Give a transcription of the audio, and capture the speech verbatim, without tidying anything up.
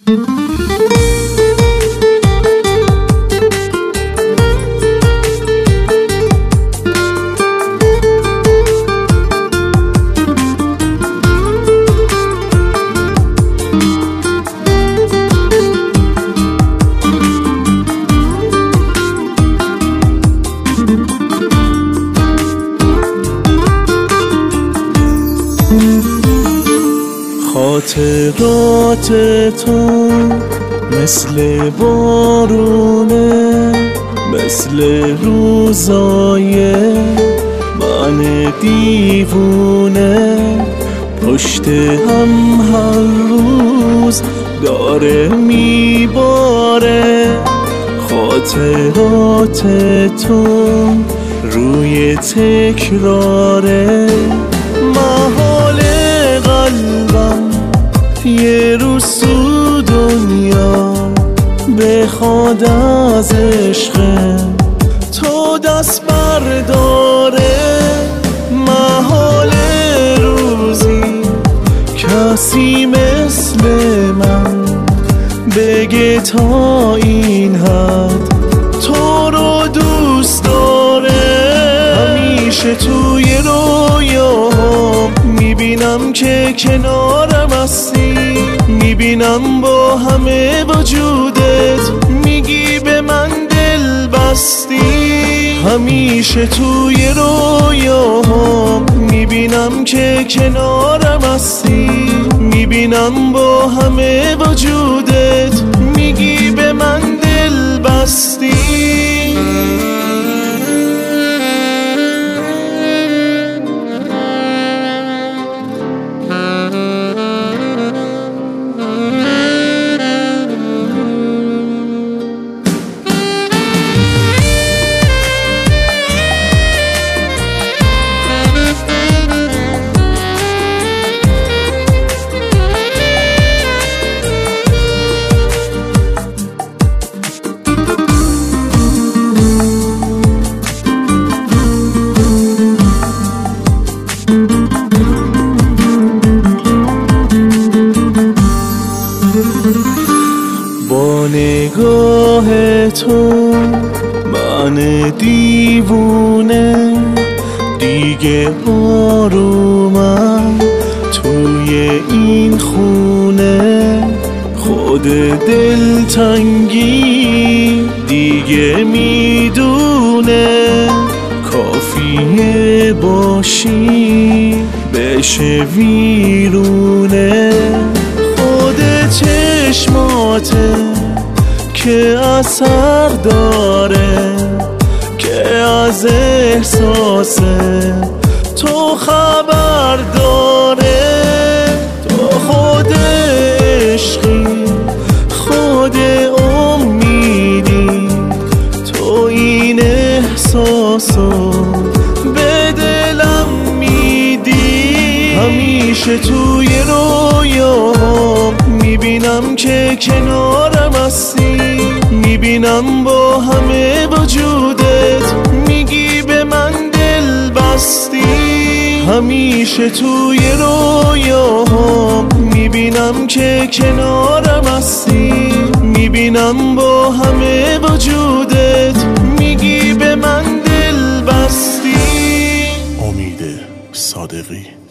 خاطرات تو مثل بارونه، مثل روزای من دیوونه، پشت هم هر روز داره میباره. خاطرات تو روی تکراره، محال قلبم یه روز تو دنیا بخواد از عشق تو دست برداره. محال روزی کسی مثل من بگه تا این حد تو رو دوست داره. همیشه توی رویاهم میبینم که کنارم هستی، میبینم با همه وجودت میگی به من دل بستی. همیشه توی رویاهم میبینم که کنارم هستی، میبینم با همه وجودت میگی به من دل بستی. با نگاه تو من دیوونه دیگه آرومم توی این خونه. خود دلتنگی دیگه میدونه کافیه باشی بشه ویرونه. خود چشماته که اثر داره که از احساس تو خبر داره. تو خود عشقی، خود امیدی، تو این احساسو به دلم میدی. همیشه توی رویاهم میبینم که کنارم هستی، میبینم با همه وجودت میگی به من دل بستی. همیشه توی رویاهم میبینم که کنارم هستی، میبینم با همه وجودت میگی به من دل بستی. امید صادقی.